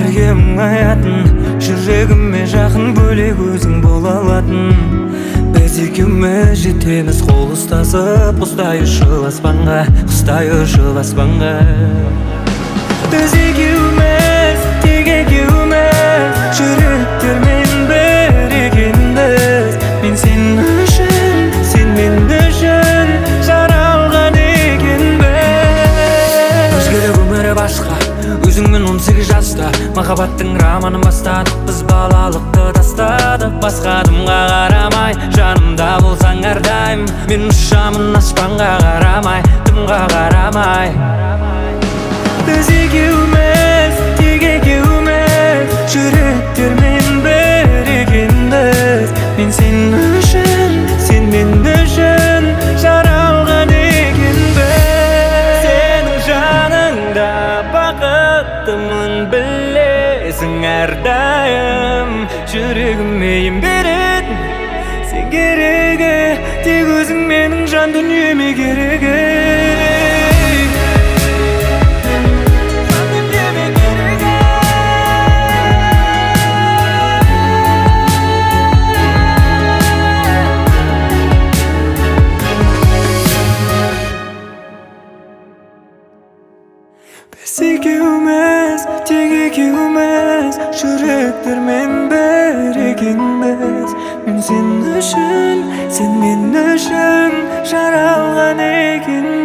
бірге мұңаятын, жүрегіме жақын бөлек өзің бола алатын. Біз екеуміз жетеміз қол ұстасып, құстай ұшыл аспанға, құстай ұшыл аспанға. Біз екеуміз, тек екеуміз, жүректермен бір екенбіз. Мен сен үшін, сен мен үшін жаралған екенбіз. Өзгерек өмірі басқа, өзіңмен 18 жаста махаббаттың романын бастадық. Біз балалықты тастадық, басқа адамға қарамай, жанымда болсаң әрдайым. Мен ұшамын аспанға қарамай, дымға қарамай. Біз екеуміз, тек екеуміз, жүректермен бір екенбіз. Мен сен үшін, сен мен үшін жаралған екенбіз. Сенің жаныңда бақыттымын білесің әрдайым. Жүрегіме ем беретін сен керегі, тек өзің менің жан дүниеме керегі. Біз екеуміз, тек екеуміз, жүректермен бір екенбіз. Мен сен үшін, сен мен үшін жаралған екен.